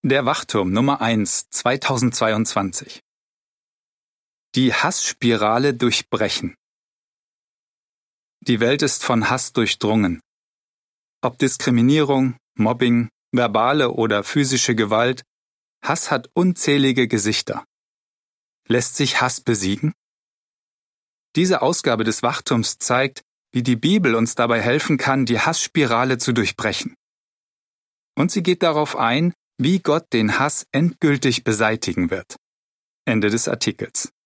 Der Wachturm Nummer 1 2022. Die Hassspirale durchbrechen. Die Welt ist von Hass durchdrungen. Ob Diskriminierung, Mobbing, verbale oder physische Gewalt, Hass hat unzählige Gesichter. Lässt sich Hass besiegen? Diese Ausgabe des Wachturms zeigt, wie die Bibel uns dabei helfen kann, die Hassspirale zu durchbrechen. Und sie geht darauf ein, wie Gott den Hass endgültig beseitigen wird. Ende des Artikels.